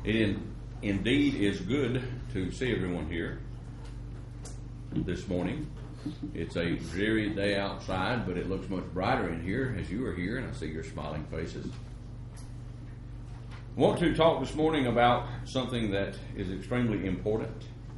Indeed is good to see everyone here this morning. It's a dreary day outside, but it looks much brighter in here as you are here, and I see your smiling faces. I want to talk this morning about something that is extremely important,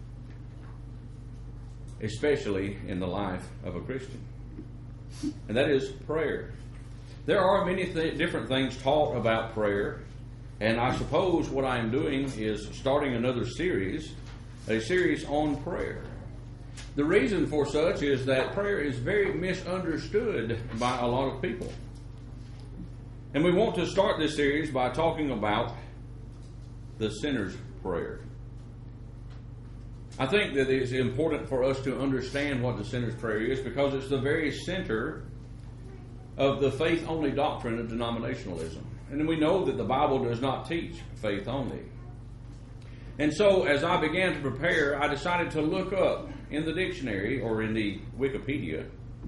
especially in the life of a Christian, and that is prayer. There are many different things taught about prayer, and I suppose what I am doing is starting another series, a series on prayer. The reason for such is that prayer is very misunderstood by a lot of people. And we want to start this series by talking about the sinner's prayer. I think that it's important for us to understand what the sinner's prayer is because it's the very center of the faith-only doctrine of denominationalism. And we know that the Bible does not teach faith only. And so as I began to prepare, I decided to look up in the dictionary or in the Wikipedia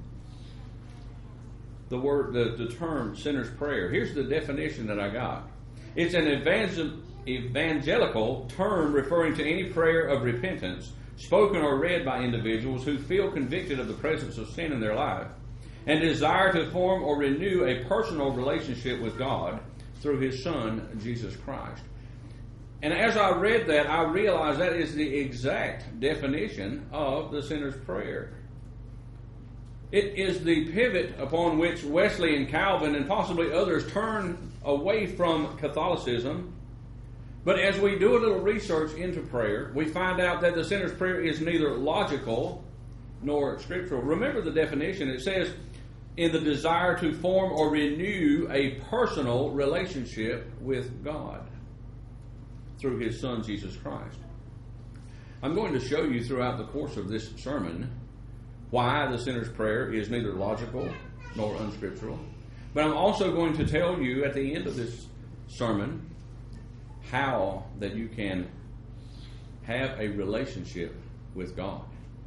the term sinner's prayer. Here's the definition that I got. It's an evangelical term referring to any prayer of repentance spoken or read by individuals who feel convicted of the presence of sin in their life and desire to form or renew a personal relationship with God through His Son, Jesus Christ. And as I read that, I realized that is the exact definition of the sinner's prayer. It is the pivot upon which Wesley and Calvin and possibly others turned away from Catholicism. But as we do a little research into prayer, we find out that the sinner's prayer is neither logical nor scriptural. Remember the definition. It says, in the desire to form or renew a personal relationship with God through His Son, Jesus Christ. I'm going to show you throughout the course of this sermon why the sinner's prayer is neither logical nor unscriptural. But I'm also going to tell you at the end of this sermon how that you can have a relationship with God.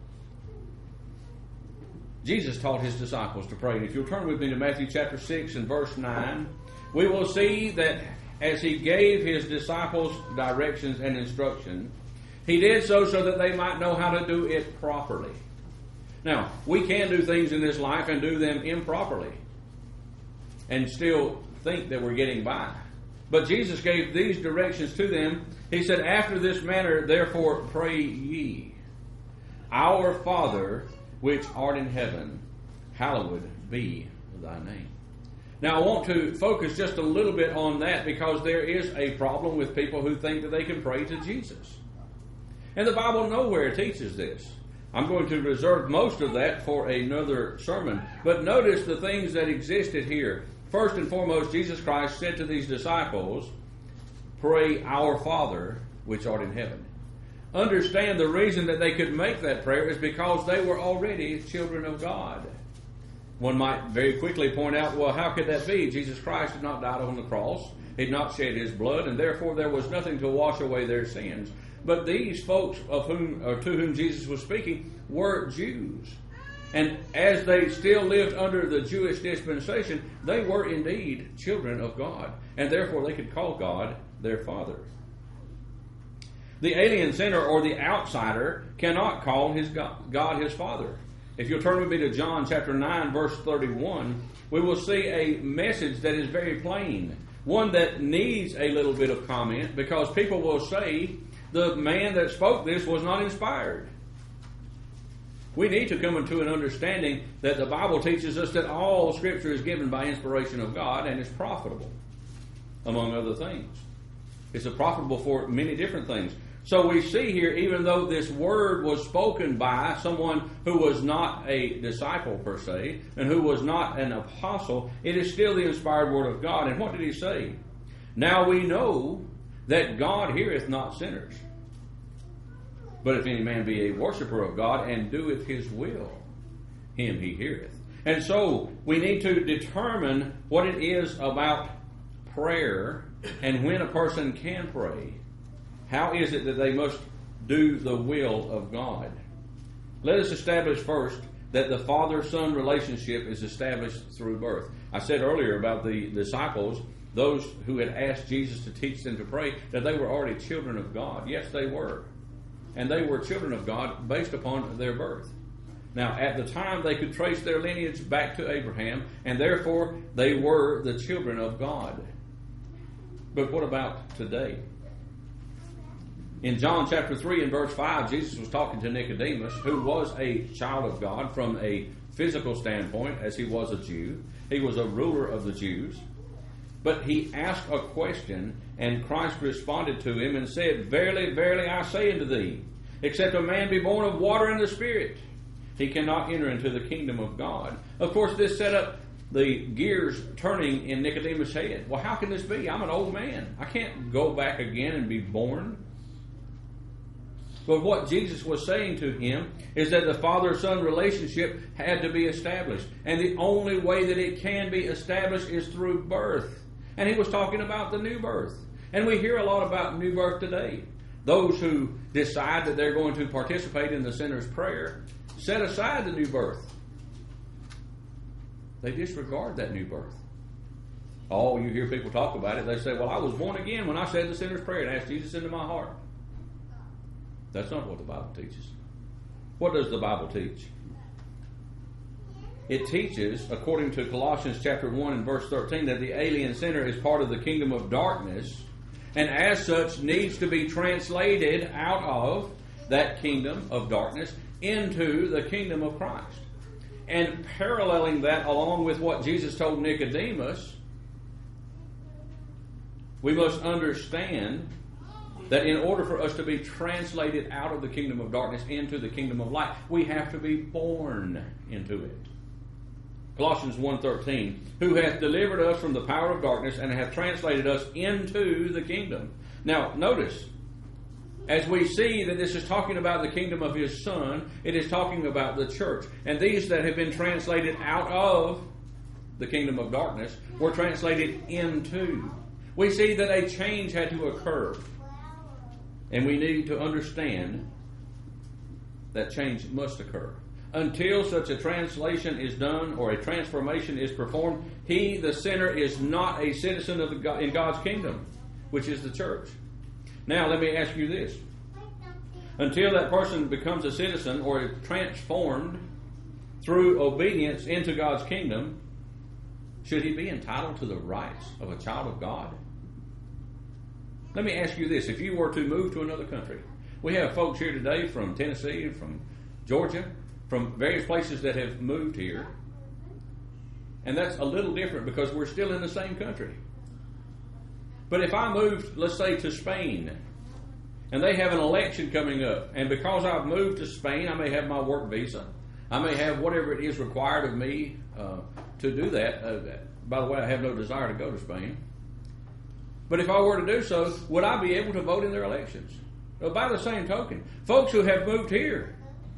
Jesus taught His disciples to pray. And if you'll turn with me to Matthew chapter 6 and verse 9, we will see that as He gave His disciples directions and instruction, He did so that they might know how to do it properly. Now, we can do things in this life and do them improperly and still think that we're getting by. But Jesus gave these directions to them. He said, after this manner, therefore, pray ye, Our Father, which art in heaven, hallowed be thy name. Now, I want to focus just a little bit on that because there is a problem with people who think that they can pray to Jesus. And the Bible nowhere teaches this. I'm going to reserve most of that for another sermon. But notice the things that existed here. First and foremost, Jesus Christ said to these disciples, pray, Our Father, which art in heaven. Understand the reason that they could make that prayer is because they were already children of God. One might very quickly point out, well, how could that be? Jesus Christ had not died on the cross. He had not shed His blood, and therefore there was nothing to wash away their sins. But these folks to whom Jesus was speaking were Jews. And as they still lived under the Jewish dispensation, they were indeed children of God. And therefore they could call God their Father. The alien sinner or the outsider cannot call God his Father. If you'll turn with me to John chapter 9, verse 31, we will see a message that is very plain. One that needs a little bit of comment because people will say the man that spoke this was not inspired. We need to come into an understanding that the Bible teaches us that all Scripture is given by inspiration of God and is profitable, among other things. It's profitable for many different things. So we see here, even though this word was spoken by someone who was not a disciple per se, and who was not an apostle, it is still the inspired word of God. And what did He say? Now we know that God heareth not sinners. But if any man be a worshiper of God and doeth His will, him He heareth. And so we need to determine what it is about prayer and when a person can pray. How is it that they must do the will of God? Let us establish first that the father-son relationship is established through birth. I said earlier about the disciples those who had asked Jesus to teach them to pray, that they were already children of God. Yes, they were. And they were children of God based upon their birth. Now, at the time, they could trace their lineage back to Abraham, and therefore they were the children of God. But what about today? In John chapter 3 and verse 5, Jesus was talking to Nicodemus, who was a child of God from a physical standpoint, as he was a Jew. He was a ruler of the Jews. But he asked a question, and Christ responded to him and said, "Verily, verily, I say unto thee, except a man be born of water and the Spirit, he cannot enter into the kingdom of God." Of course, this set up the gears turning in Nicodemus' head. Well, how can this be? I'm an old man. I can't go back again and be born. But what Jesus was saying to him is that the father-son relationship had to be established. And the only way that it can be established is through birth. And he was talking about the new birth. And we hear a lot about new birth today. Those who decide that they're going to participate in the sinner's prayer set aside the new birth. They disregard that new birth. Oh, you hear people talk about it. They say, "Well, I was born again when I said the sinner's prayer and asked Jesus into my heart." That's not what the Bible teaches. What does the Bible teach? It teaches, according to Colossians chapter 1 and verse 13, that the alien sinner is part of the kingdom of darkness, and as such needs to be translated out of that kingdom of darkness into the kingdom of Christ. And paralleling that along with what Jesus told Nicodemus, we must understand that in order for us to be translated out of the kingdom of darkness into the kingdom of light, we have to be born into it. Colossians 1:13, who hath delivered us from the power of darkness and hath translated us into the kingdom. Now, notice, as we see that this is talking about the kingdom of his Son, it is talking about the church. And these that have been translated out of the kingdom of darkness were translated into. We see that a change had to occur. And we need to understand that change must occur. Until such a translation is done or a transformation is performed, he, the sinner, is not a citizen of in God's kingdom, which is the church. Now, let me ask you this. Until that person becomes a citizen or is transformed through obedience into God's kingdom, should he be entitled to the rights of a child of God? Let me ask you this. If you were to move to another country, we have folks here today from Tennessee, from Georgia, from various places that have moved here. And that's a little different because we're still in the same country. But if I moved, let's say, to Spain, and they have an election coming up, and because I've moved to Spain, I may have my work visa. I may have whatever it is required of me to do that. By the way, I have no desire to go to Spain. But if I were to do so, would I be able to vote in their elections? Well, by the same token, folks who have moved here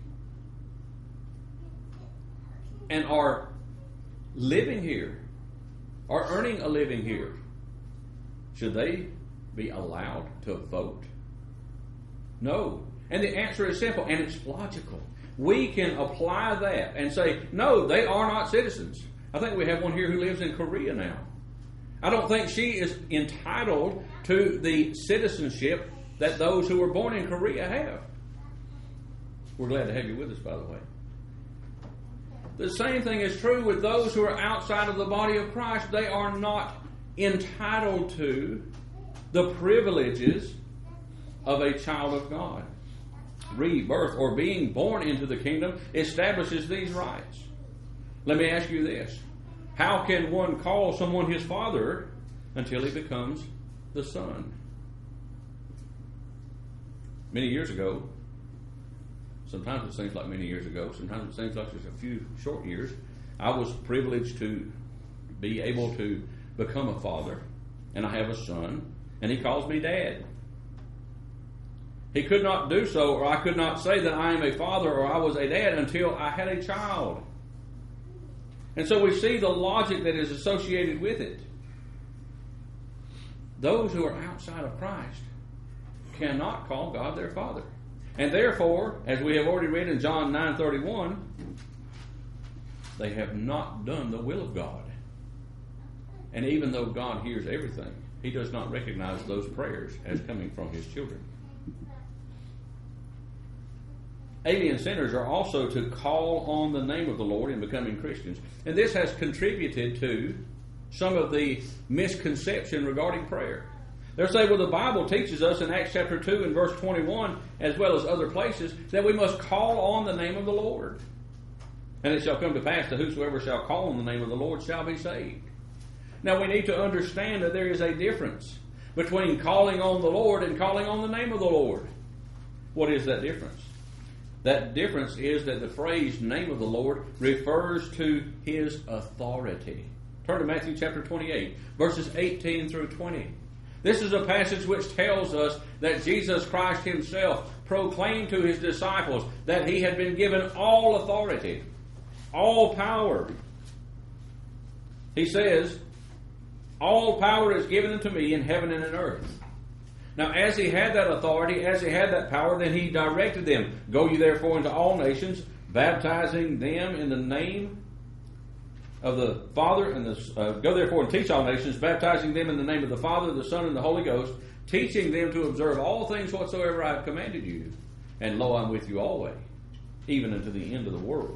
and are living here, are earning a living here, should they be allowed to vote? No. And the answer is simple, and it's logical. We can apply that and say, no, they are not citizens. I think we have one here who lives in Korea now. I don't think she is entitled to the citizenship that those who were born in Korea have. We're glad to have you with us, by the way. The same thing is true with those who are outside of the body of Christ. They are not entitled to the privileges of a child of God. Rebirth, or being born into the kingdom, establishes these rights. Let me ask you this. How can one call someone his father until he becomes the son? Many years ago, sometimes it seems like many years ago, sometimes it seems like just a few short years, I was privileged to be able to become a father, and I have a son, and he calls me Dad. He could not do so, or I could not say that I am a father or I was a dad until I had a child. And so we see the logic that is associated with it. Those who are outside of Christ cannot call God their Father. And therefore, as we have already read in John 9:31, they have not done the will of God. And even though God hears everything, He does not recognize those prayers as coming from His children. Alien sinners are also to call on the name of the Lord in becoming Christians. And this has contributed to some of the misconception regarding prayer. They'll say, well, the Bible teaches us in Acts chapter 2 and verse 21, as well as other places, that we must call on the name of the Lord. And it shall come to pass that whosoever shall call on the name of the Lord shall be saved. Now we need to understand that there is a difference between calling on the Lord and calling on the name of the Lord. What is that difference? That difference is that the phrase name of the Lord refers to His authority. Turn to Matthew chapter 28, verses 18 through 20. This is a passage which tells us that Jesus Christ Himself proclaimed to His disciples that He had been given all authority, all power. He says, all power is given unto me in heaven and in earth. Now, as He had that authority, as He had that power, then He directed them. Go ye therefore into all nations, baptizing them in the name of the Father, and go therefore and teach all nations, baptizing them in the name of the Father, the Son, and the Holy Ghost, teaching them to observe all things whatsoever I have commanded you. And lo, I'm with you always, even unto the end of the world.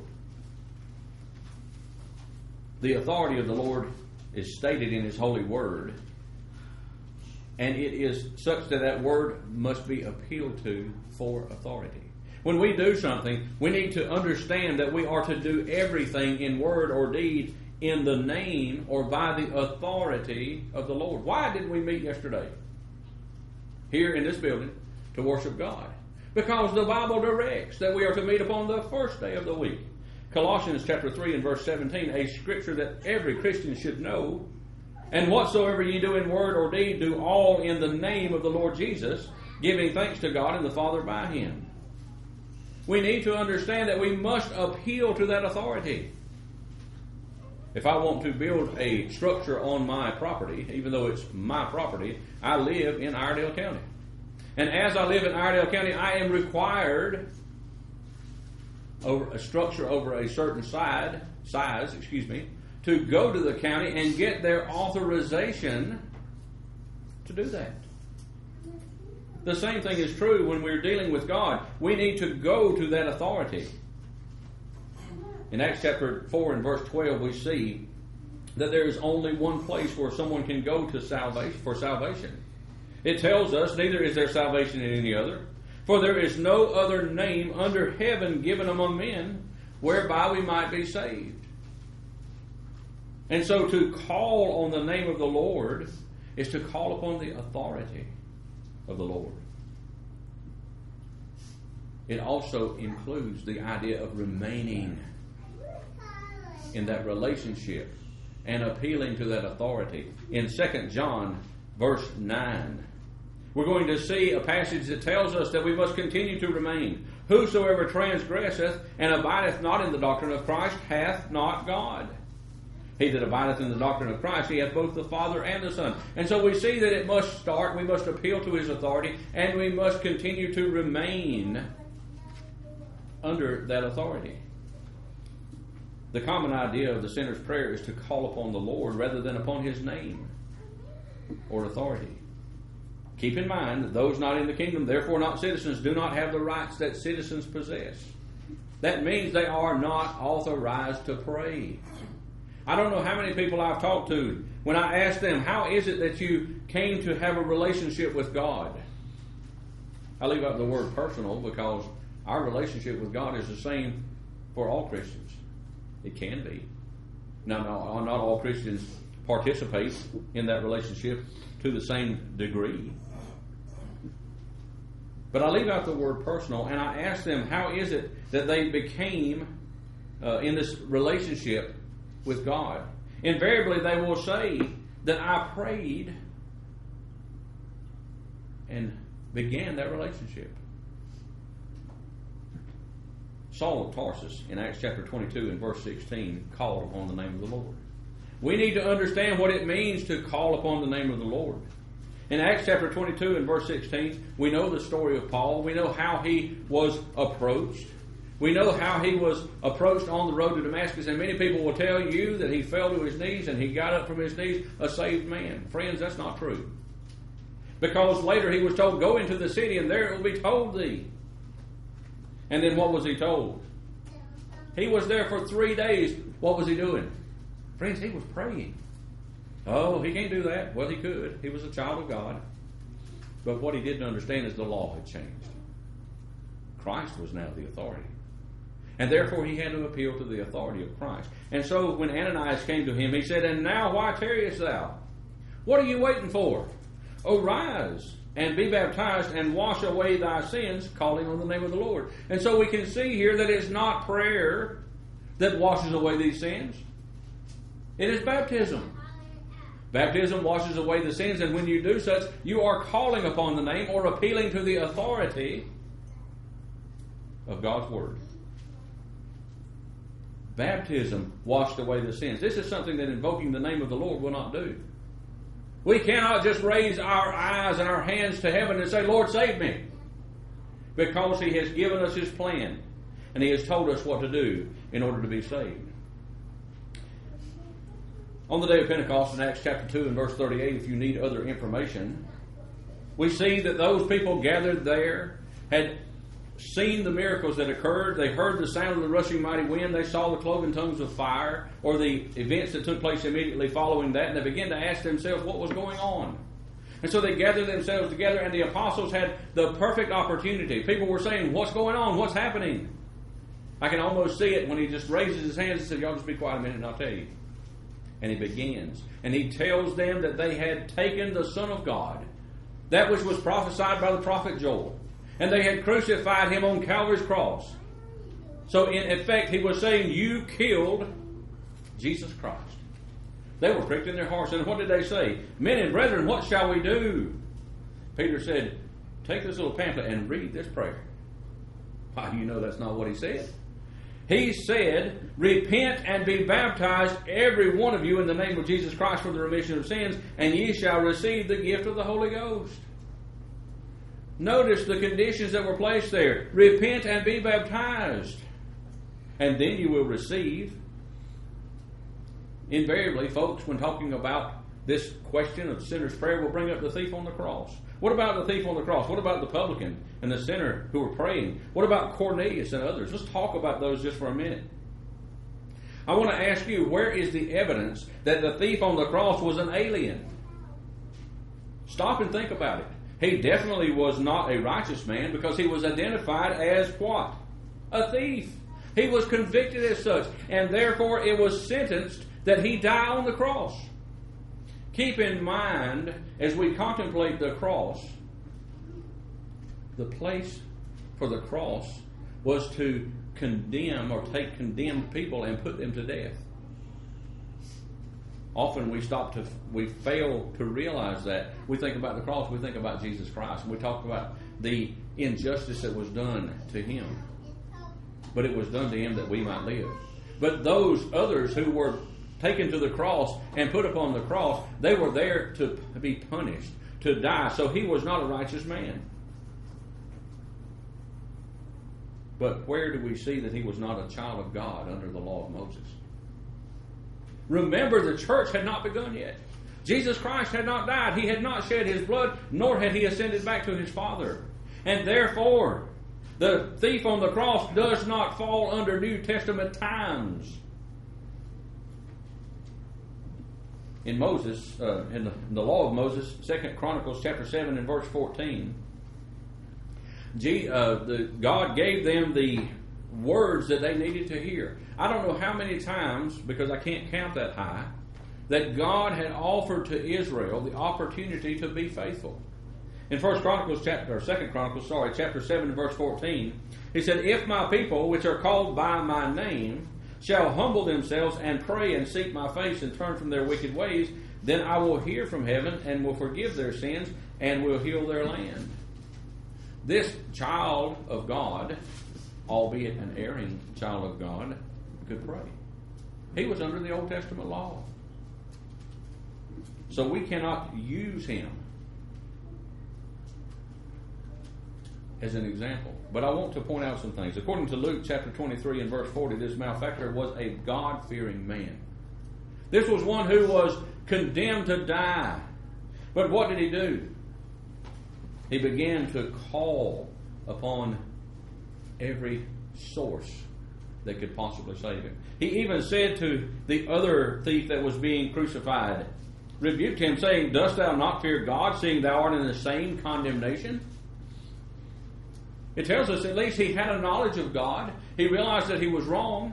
The authority of the Lord is stated in His holy word. And it is such that that word must be appealed to for authority. When we do something, we need to understand that we are to do everything in word or deed in the name or by the authority of the Lord. Why did we meet yesterday here in this building to worship God? Because the Bible directs that we are to meet upon the first day of the week. Colossians chapter 3 and verse 17, a scripture that every Christian should know. And whatsoever ye do in word or deed, do all in the name of the Lord Jesus, giving thanks to God and the Father by Him. We need to understand that we must appeal to that authority. If I want to build a structure on my property, even though it's my property, I live in Iredell County. And as I live in Iredell County, I am required over a structure over a certain size, to go to the county and get their authorization to do that. The same thing is true when we're dealing with God. We need to go to that authority. In Acts chapter 4 and verse 12, we see that there is only one place where someone can go to for salvation. It tells us, neither is there salvation in any other, for there is no other name under heaven given among men whereby we might be saved. And so to call on the name of the Lord is to call upon the authority of the Lord. It also includes the idea of remaining in that relationship and appealing to that authority. In 2 John verse 9, we're going to see a passage that tells us that we must continue to remain. Whosoever transgresseth and abideth not in the doctrine of Christ hath not God. He that abideth in the doctrine of Christ, he hath both the Father and the Son. And so we see that it must start, we must appeal to His authority, and we must continue to remain under that authority. The common idea of the sinner's prayer is to call upon the Lord rather than upon His name or authority. Keep in mind that those not in the kingdom, therefore not citizens, do not have the rights that citizens possess. That means they are not authorized to pray. I don't know how many people I've talked to when I ask them, how is it that you came to have a relationship with God? I leave out the word personal because our relationship with God is the same for all Christians. It can be. Now, not all Christians participate in that relationship to the same degree. But I leave out the word personal and I ask them, how is it that they became in this relationship with God? Invariably they will say that I prayed and began that relationship. Saul of Tarsus in Acts chapter 22 and verse 16 called upon the name of the Lord. We need to understand what it means to call upon the name of the Lord. In Acts chapter 22 and verse 16, we know the story of Paul. We know how he was approached. We know how he was approached on the road to Damascus, and many people will tell you that he fell to his knees and he got up from his knees a saved man. Friends, that's not true. Because later he was told, go into the city and there it will be told thee. And then what was he told? He was there for 3 days. What was he doing? Friends, he was praying. Oh, he can't do that. Well, he could. He was a child of God. But what he didn't understand is the law had changed. Christ was now the authority. And therefore he had to appeal to the authority of Christ. And so when Ananias came to him, he said, and now why tarriest thou? What are you waiting for? Arise and be baptized and wash away thy sins, calling on the name of the Lord. And so we can see here that it's not prayer that washes away these sins. It is baptism. Baptism washes away the sins, and when you do such, you are calling upon the name or appealing to the authority of God's Word. Baptism washed away the sins. This is something that invoking the name of the Lord will not do. We cannot just raise our eyes and our hands to heaven and say, Lord, save me. Because He has given us His plan. And He has told us what to do in order to be saved. On the day of Pentecost in Acts chapter 2 and verse 38, if you need other information, we see that those people gathered there had seen the miracles that occurred. They heard the sound of the rushing mighty wind. They saw the cloven tongues of fire, or the events that took place immediately following that, and they began to ask themselves what was going on. And so they gathered themselves together, and the apostles had the perfect opportunity. People were saying, what's going on? What's happening? I can almost see it when he just raises his hands and says, y'all just be quiet a minute and I'll tell you. And he begins. And he tells them that they had taken the Son of God, that which was prophesied by the prophet Joel, and they had crucified Him on Calvary's cross. So in effect, he was saying, you killed Jesus Christ. They were pricked in their hearts. And what did they say? Men and brethren, what shall we do? Peter said, take this little pamphlet and read this prayer. Why, you know that's not what he said. He said, repent and be baptized, every one of you, in the name of Jesus Christ for the remission of sins, and ye shall receive the gift of the Holy Ghost. Notice the conditions that were placed there. Repent and be baptized. And then you will receive. Invariably, folks, when talking about this question of sinner's prayer, will bring up the thief on the cross. What about the thief on the cross? What about the publican and the sinner who were praying? What about Cornelius and others? Let's talk about those just for a minute. I want to ask you, where is the evidence that the thief on the cross was an alien? Stop and think about it. He definitely was not a righteous man because he was identified as what? A thief. He was convicted as such, and therefore it was sentenced that he die on the cross. Keep in mind, as we contemplate the cross, the place for the cross was to condemn or take condemned people and put them to death. Often we fail to realize that. We think about the cross, we think about Jesus Christ, and we talk about the injustice that was done to Him. But it was done to Him that we might live. But those others who were taken to the cross and put upon the cross, they were there to be punished, to die. So he was not a righteous man. But where do we see that he was not a child of God under the law of Moses? Remember, the church had not begun yet. Jesus Christ had not died. He had not shed His blood, nor had He ascended back to His Father. And therefore, the thief on the cross does not fall under New Testament times. In Moses, in the law of Moses, 2 Chronicles chapter 7 and verse 14, God gave them the words that they needed to hear. I don't know how many times, because I can't count that high, that God had offered to Israel the opportunity to be faithful. In 2 Chronicles chapter 7 and verse 14, He said, if my people, which are called by my name, shall humble themselves and pray and seek my face and turn from their wicked ways, then I will hear from heaven and will forgive their sins and will heal their land. This child of God, albeit an erring child of God, could pray. He was under the Old Testament law. So we cannot use him as an example. But I want to point out some things. According to Luke chapter 23 and verse 40, this malefactor was a God-fearing man. This was one who was condemned to die. But what did he do? He began to call upon every source that could possibly save him. He even said to the other thief that was being crucified, rebuked him, saying, "Dost thou not fear God, seeing thou art in the same condemnation?" It tells us at least he had a knowledge of God. He realized that he was wrong.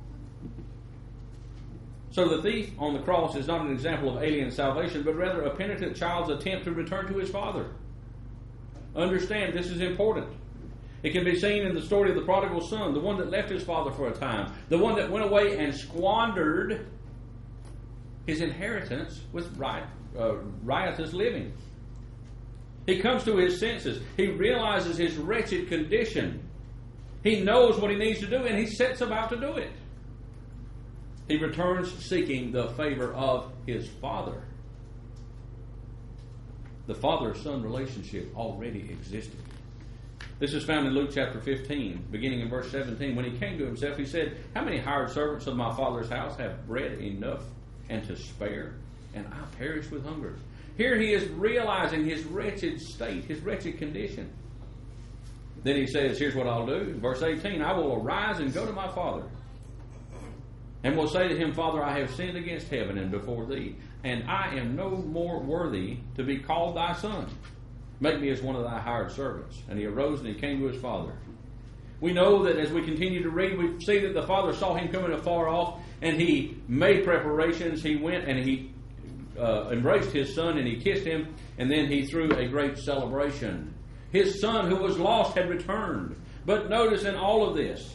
So the thief on the cross is not an example of alien salvation, but rather a penitent child's attempt to return to his father. Understand, this is important. It can be seen in the story of the prodigal son, the one that left his father for a time, the one that went away and squandered his inheritance with riotous living. He comes to his senses. He realizes his wretched condition. He knows what he needs to do, and he sets about to do it. He returns seeking the favor of his father. The father-son relationship already existed. This is found in Luke chapter 15, beginning in verse 17. When he came to himself, he said, "How many hired servants of my father's house have bread enough and to spare, and I perish with hunger?" Here he is realizing his wretched state, his wretched condition. Then he says, here's what I'll do. Verse 18, "I will arise and go to my father, and will say to him, Father, I have sinned against heaven and before thee, and I am no more worthy to be called thy son. Make me as one of thy hired servants." And he arose and he came to his father. We know that as we continue to read, we see that the father saw him coming afar off, and he made preparations. He went and he embraced his son, and he kissed him, and then he threw a great celebration. His son who was lost had returned. But notice in all of this,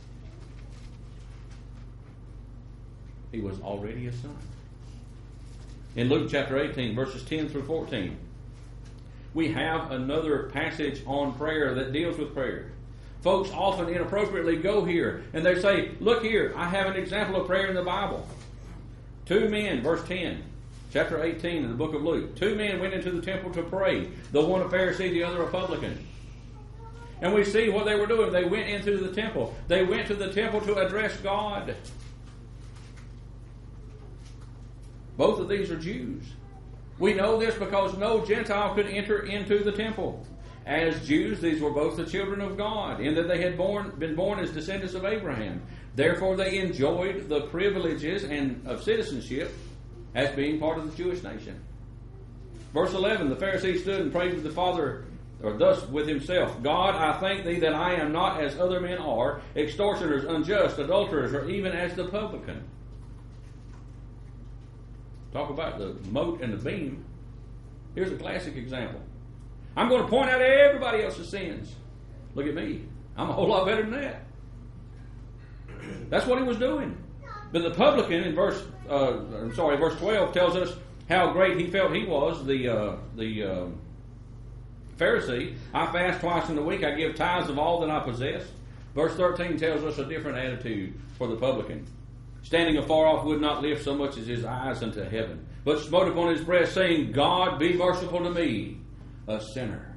he was already a son. In Luke chapter 18, verses 10 through 14, we have another passage on prayer that deals with prayer. Folks often inappropriately go here and they say, look here, I have an example of prayer in the Bible. 2 men, verse 10, chapter 18 in the book of Luke. 2 men went into the temple to pray, the one a Pharisee, the other a publican. And we see what they were doing. They went into the temple. They went to the temple to address God. Both of these are Jews. We know this because no Gentile could enter into the temple. As Jews, these were both the children of God, in that they had been born as descendants of Abraham. Therefore, they enjoyed the privileges of citizenship as being part of the Jewish nation. Verse 11, the Pharisee stood and prayed with the Father, or thus with himself, God, I thank thee that I am not as other men are, extortioners, unjust, adulterers, or even as the publican. Talk about the mote and the beam. Here's a classic example. I'm going to point out everybody else's sins. Look at me. I'm a whole lot better than that. That's what he was doing. But the publican in verse 12 tells us how great he felt he was, the Pharisee. I fast twice in the week. I give tithes of all that I possess. Verse 13 tells us a different attitude for the publican. Standing afar off would not lift so much as his eyes unto heaven, but smote upon his breast, saying, God, be merciful to me, a sinner.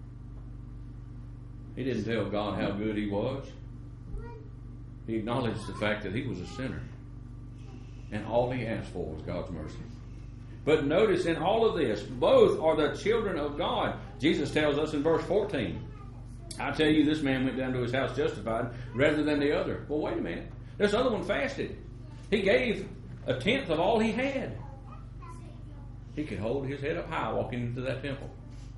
He didn't tell God how good he was. He acknowledged the fact that he was a sinner. And all he asked for was God's mercy. But notice in all of this, both are the children of God. Jesus tells us in verse 14, I tell you, this man went down to his house justified rather than the other. Well, wait a minute. This other one fasted. He gave 1/10 of all he had. He could hold his head up high walking into that temple.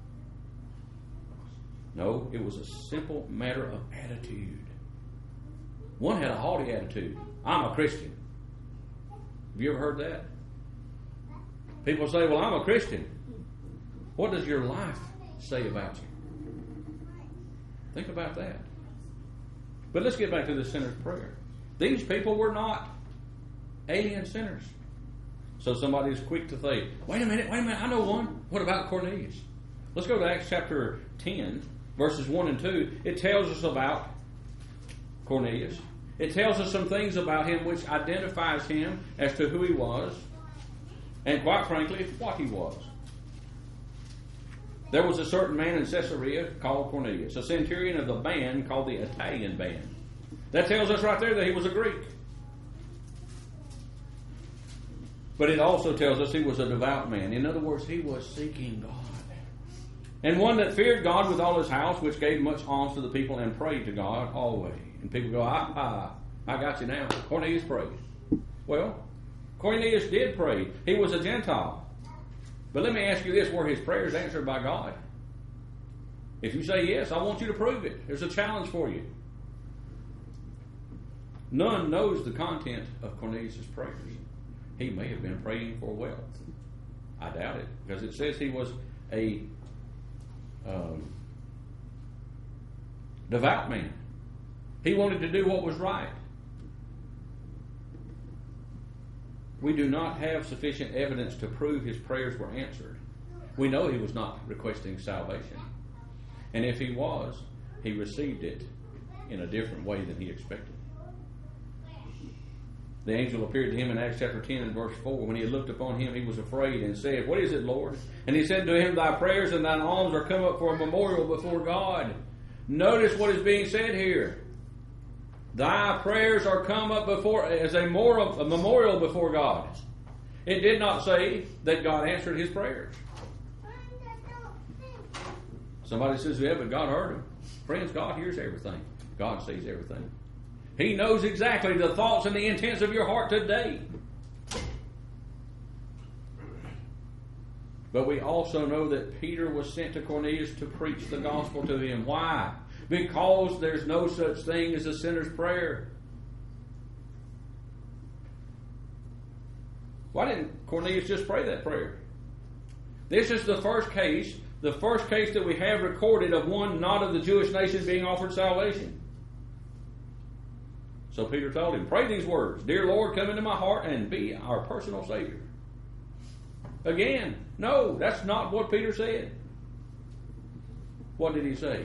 No, it was a simple matter of attitude. One had a haughty attitude. I'm a Christian. Have you ever heard that? People say, well, I'm a Christian. What does your life say about you? Think about that. But let's get back to the sinner's prayer. These people were not alien sinners. So somebody is quick to say, wait a minute, I know one. What about Cornelius? Let's go to Acts chapter 10, verses 1 and 2. It tells us about Cornelius. It tells us some things about him which identifies him as to who he was, and quite frankly, what he was. There was a certain man in Caesarea called Cornelius, a centurion of the band called the Italian band. That tells us right there that he was a Greek. But it also tells us he was a devout man. In other words, he was seeking God. And one that feared God with all his house, which gave much alms to the people and prayed to God always. And people go, I got you now. Cornelius prayed. Well, Cornelius did pray. He was a Gentile. But let me ask you this, were his prayers answered by God? If you say yes, I want you to prove it. There's a challenge for you. None knows the content of Cornelius' prayers. He may have been praying for wealth. I doubt it, because it says he was a devout man. He wanted to do what was right. We do not have sufficient evidence to prove his prayers were answered. We know he was not requesting salvation. And if he was, he received it in a different way than he expected. The angel appeared to him in Acts chapter 10 and verse 4. When he had looked upon him, he was afraid and said, "What is it, Lord?" And he said to him, "Thy prayers and thine alms are come up for a memorial before God." Notice what is being said here. Thy prayers are come up before as a memorial before God. It did not say that God answered his prayers. Somebody says, "Yeah, but God heard them." Friends, God hears everything. God sees everything. He knows exactly the thoughts and the intents of your heart today. But we also know that Peter was sent to Cornelius to preach the gospel to him. Why? Because there's no such thing as a sinner's prayer. Why didn't Cornelius just pray that prayer? This is the first case that we have recorded of one not of the Jewish nation being offered salvation. So Peter told him, pray these words, "Dear Lord, come into my heart and be our personal Savior." Again, no, that's not what Peter said. What did he say?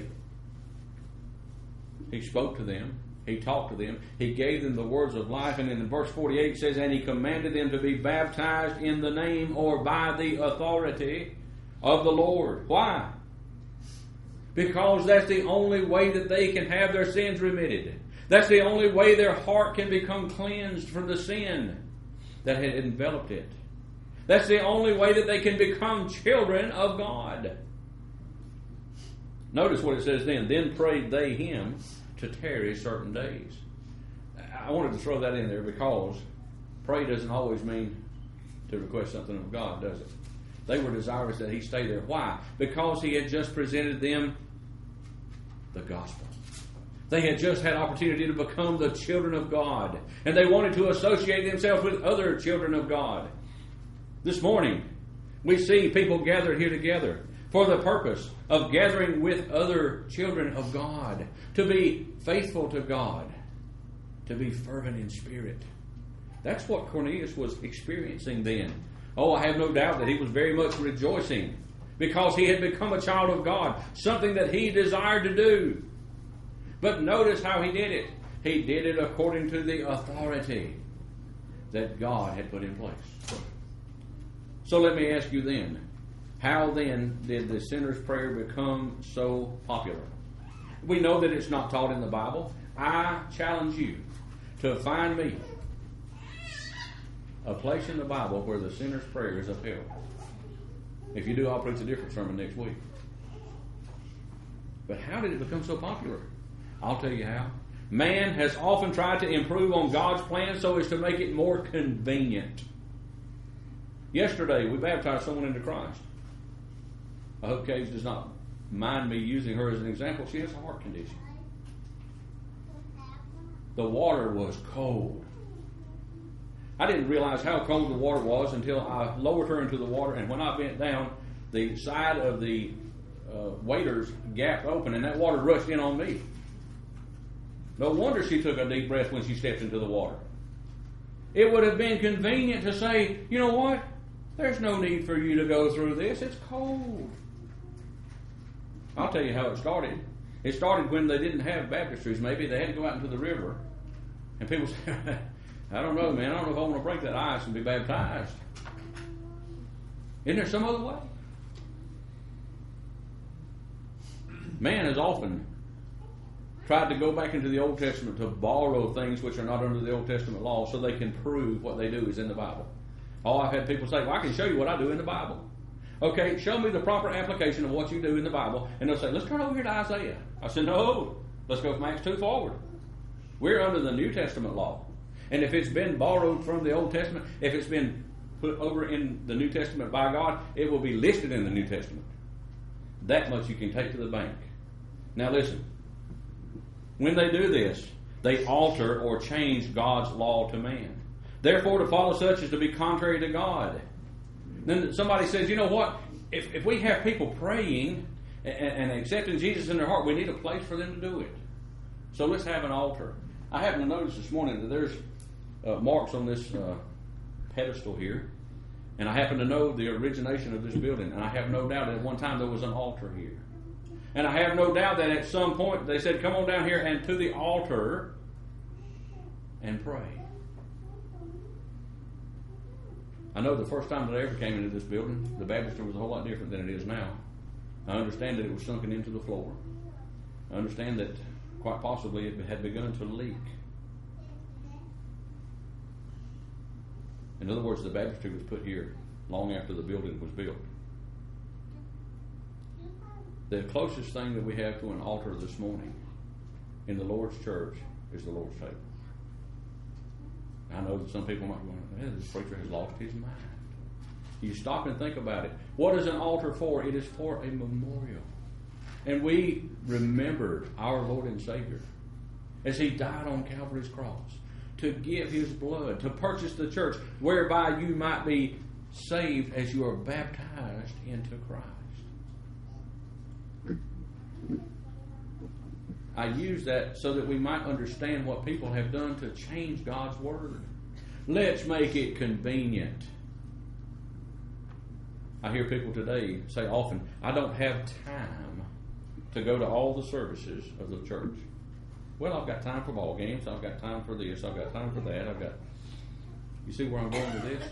He spoke to them. He talked to them. He gave them the words of life. And in verse 48 it says, "And he commanded them to be baptized in the name or by the authority of the Lord." Why? Because that's the only way that they can have their sins remitted. That's the only way their heart can become cleansed from the sin that had enveloped it. That's the only way that they can become children of God. Notice what it says then. "Then prayed they him to tarry certain days." I wanted to throw that in there because pray doesn't always mean to request something of God, does it? They were desirous that he stay there. Why? Because he had just presented them the gospel. They had just had opportunity to become the children of God. And they wanted to associate themselves with other children of God. This morning, we see people gathered here together for the purpose of gathering with other children of God, to be faithful to God, to be fervent in spirit. That's what Cornelius was experiencing then. Oh, I have no doubt that he was very much rejoicing because he had become a child of God, something that he desired to do. But notice how he did it. He did it according to the authority that God had put in place. So let me ask you then, how then did the sinner's prayer become so popular? We know that it's not taught in the Bible. I challenge you to find me a place in the Bible where the sinner's prayer is upheld. If you do, I'll preach a different sermon next week. But how did it become so popular? I'll tell you how. Man has often tried to improve on God's plan so as to make it more convenient. Yesterday, we baptized someone into Christ. I hope Cage does not mind me using her as an example. She has a heart condition. The water was cold. I didn't realize how cold the water was until I lowered her into the water, and when I bent down, the side of the waders gapped open, and that water rushed in on me. No wonder she took a deep breath when she stepped into the water. It would have been convenient to say, you know what? There's no need for you to go through this. It's cold. I'll tell you how it started. It started when they didn't have baptistries. Maybe they had to go out into the river. And people say, I don't know, man. I don't know if I want to break that ice and be baptized. Isn't there some other way? Man has often tried to go back into the Old Testament to borrow things which are not under the Old Testament law so they can prove what they do is in the Bible. Oh, I've had people say, well, I can show you what I do in the Bible. Okay, show me the proper application of what you do in the Bible. And they'll say, let's turn over here to Isaiah. I said, no, let's go from Acts 2 forward. We're under the New Testament law. And if it's been borrowed from the Old Testament, if it's been put over in the New Testament by God, it will be listed in the New Testament. That much you can take to the bank. Now listen. When they do this, they alter or change God's law to man. Therefore, to follow such is to be contrary to God. Then somebody says, you know what? If we have people praying and accepting Jesus in their heart, we need a place for them to do it. So let's have an altar. I happen to notice this morning that there's marks on this pedestal here. And I happen to know the origination of this building. And I have no doubt that at one time there was an altar here. And I have no doubt that at some point they said, come on down here and to the altar and pray. I know the first time that I ever came into this building, the baptistry was a whole lot different than it is now. I understand that it was sunken into the floor. I understand that quite possibly it had begun to leak. In other words, the baptistry was put here long after the building was built. The closest thing that we have to an altar this morning in the Lord's church is the Lord's table. I know that some people might be going, this preacher has lost his mind. You stop and think about it. What is an altar for? It is for a memorial. And we remembered our Lord and Savior as He died on Calvary's cross to give His blood, to purchase the church, whereby you might be saved as you are baptized into Christ. I use that so that we might understand what people have done to change God's Word. Let's make it convenient. I hear people today say often, I don't have time to go to all the services of the church. Well, I've got time for ball games. I've got time for this. I've got time for that. You see where I'm going with this?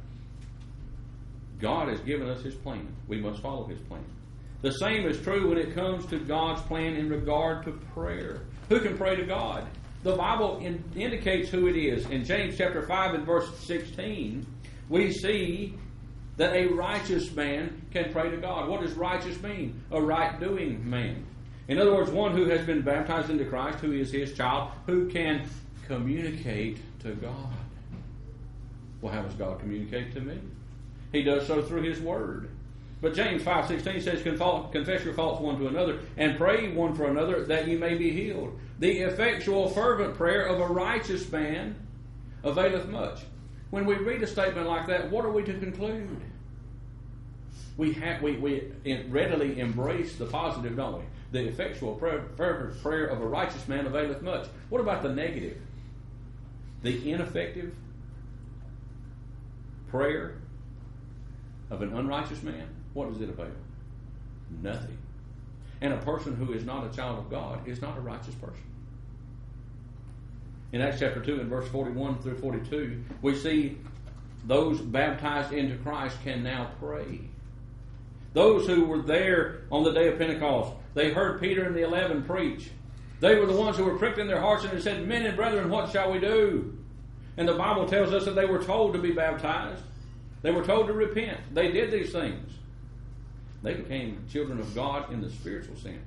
God has given us His plan. We must follow His plan. The same is true when it comes to God's plan in regard to prayer. Who can pray to God? The Bible indicates who it is. In James chapter 5 and verse 16, we see that a righteous man can pray to God. What does righteous mean? A right-doing man. In other words, one who has been baptized into Christ, who is His child, who can communicate to God. Well, how does God communicate to me? He does so through His Word. But James 5:16 says, confess your faults one to another, and pray one for another, that you may be healed. The effectual, fervent prayer of a righteous man availeth much. When we read a statement like that, what are we to conclude? We readily embrace the positive, don't we? The effectual, fervent prayer of a righteous man availeth much. What about the negative? The ineffective prayer of an unrighteous man? What does it avail? Nothing. And a person who is not a child of God is not a righteous person. In Acts chapter 2 and verse 41 through 42, we see those baptized into Christ can now pray. Those who were there on the day of Pentecost, they heard Peter and the 11 preach. They were the ones who were pricked in their hearts and said, men and brethren, what shall we do? And the Bible tells us that they were told to be baptized. They were told to repent. They did these things. They became children of God in the spiritual sense.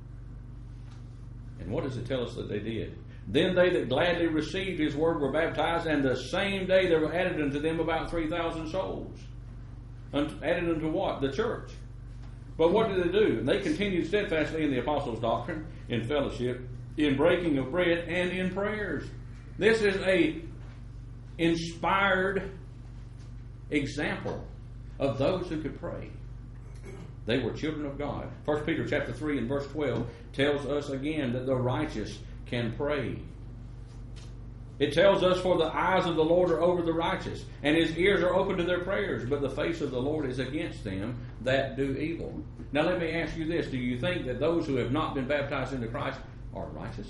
And what does it tell us that they did? Then they that gladly received His word were baptized, and the same day there were added unto them about 3,000 souls. Added unto what? The church. But what did they do? They continued steadfastly in the apostles' doctrine, in fellowship, in breaking of bread, and in prayers. This is a inspired example of those who could pray. They were children of God. 1 Peter chapter 3 and verse 12 tells us again that the righteous can pray. It tells us, for the eyes of the Lord are over the righteous, and His ears are open to their prayers, but the face of the Lord is against them that do evil. Now let me ask you this. Do you think that those who have not been baptized into Christ are righteous?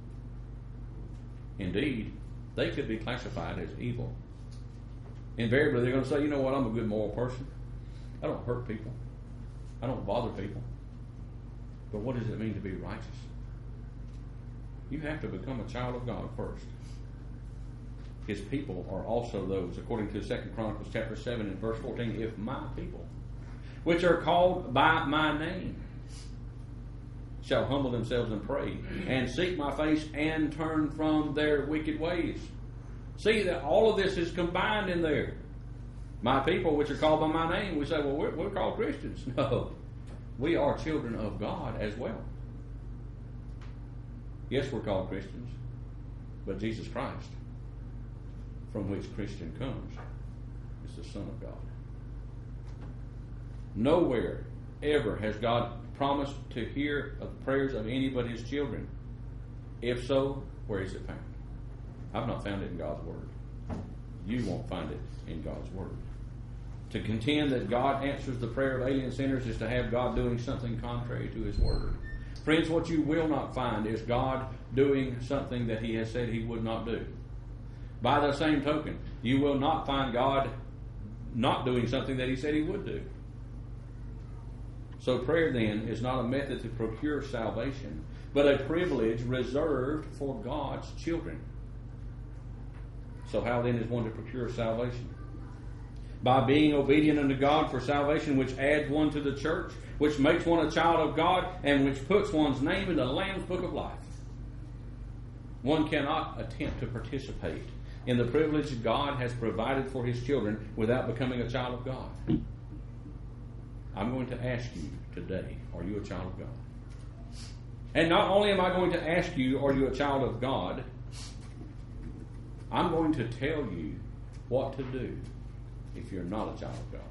Indeed, they could be classified as evil. Invariably, they're going to say, you know what, I'm a good moral person. I don't hurt people. I don't bother people. But what does it mean to be righteous? You have to become a child of God first. His people are also those, according to 2 Chronicles chapter 7 and verse 14, if my people, which are called by my name, shall humble themselves and pray, and seek my face, and turn from their wicked ways. See that all of this is combined in there. My people, which are called by my name, we say, well, we're called Christians. No, we are children of God as well. Yes, we're called Christians, but Jesus Christ, from which Christian comes, is the Son of God. Nowhere ever has God promised to hear the prayers of any but His children. If so, where is it found? I've not found it in God's Word. You won't find it in God's Word. To contend that God answers the prayer of alien sinners is to have God doing something contrary to His Word. Friends, what you will not find is God doing something that He has said He would not do. By the same token, you will not find God not doing something that He said He would do. So prayer then is not a method to procure salvation, but a privilege reserved for God's children. So how then is one to procure salvation? By being obedient unto God for salvation, which adds one to the church, which makes one a child of God, and which puts one's name in the Lamb's Book of Life. One cannot attempt to participate in the privilege God has provided for His children without becoming a child of God. I'm going to ask you today, are you a child of God? And not only am I going to ask you, are you a child of God, I'm going to tell you what to do if you're not a child of God.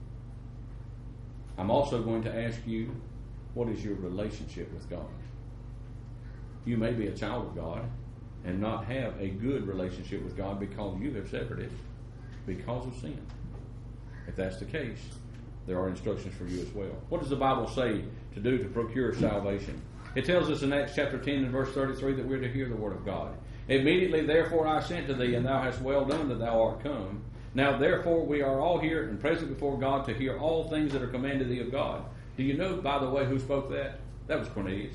I'm also going to ask you, what is your relationship with God? You may be a child of God and not have a good relationship with God because you have severed it because of sin. If that's the case, there are instructions for you as well. What does the Bible say to do to procure salvation? It tells us in Acts chapter 10 and verse 33 that we're to hear the word of God. Immediately, therefore, I sent to thee, and thou hast well done that thou art come. Now, therefore, we are all here and present before God to hear all things that are commanded thee of God. Do you know, by the way, who spoke that? That was Cornelius.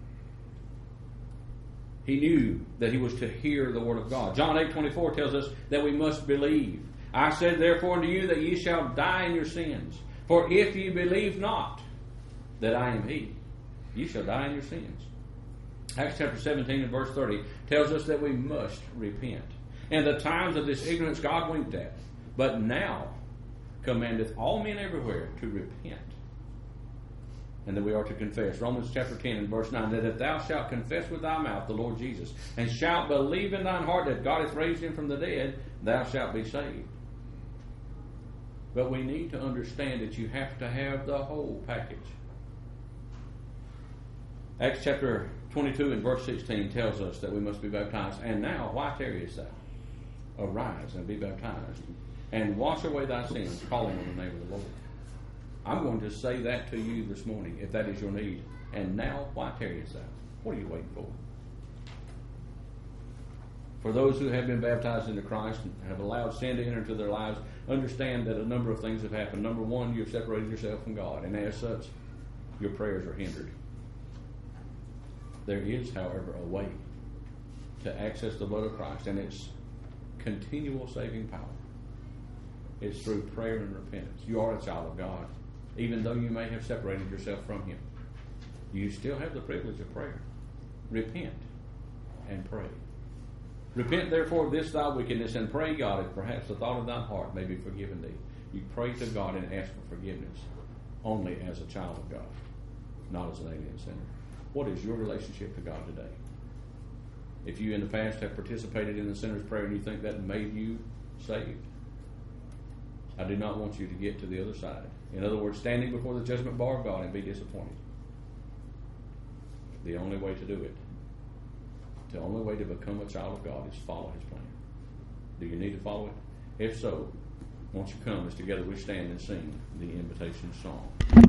He knew that he was to hear the word of God. John 8:24 tells us that we must believe. I said, therefore, unto you that ye shall die in your sins. For if ye believe not that I am He, ye shall die in your sins. Acts chapter 17 and verse 30 tells us that we must repent. And the times of this ignorance God winked at, but now commandeth all men everywhere to repent. And that we are to confess. Romans chapter 10 and verse 9, that if thou shalt confess with thy mouth the Lord Jesus, and shalt believe in thine heart that God hath raised Him from the dead, thou shalt be saved. But we need to understand that you have to have the whole package. Acts chapter 22 and verse 16 tells us that we must be baptized. And now, why tarriest thou? Arise and be baptized, and wash away thy sins, calling on the name of the Lord. I'm going to say that to you this morning, if that is your need. And now, why tarriest thou? What are you waiting for? For those who have been baptized into Christ and have allowed sin to enter into their lives, understand that a number of things have happened. Number one, you've separated yourself from God, and as such, your prayers are hindered. There is, however, a way to access the blood of Christ, and its continual saving power. It's through prayer and repentance. You are a child of God. Even though you may have separated yourself from Him, you still have the privilege of prayer. Repent and pray. Repent therefore of this thy wickedness, and pray God, if perhaps the thought of thine heart may be forgiven thee. You pray to God and ask for forgiveness only as a child of God, not as an alien sinner. What is your relationship to God today? If you in the past have participated in the sinner's prayer and you think that made you saved, I do not want you to get to the other side. In other words, standing before the judgment bar of God and be disappointed. The only way to do it, the only way to become a child of God, is follow His plan. Do you need to follow it? If so, won't you come as together we stand and sing the invitation song.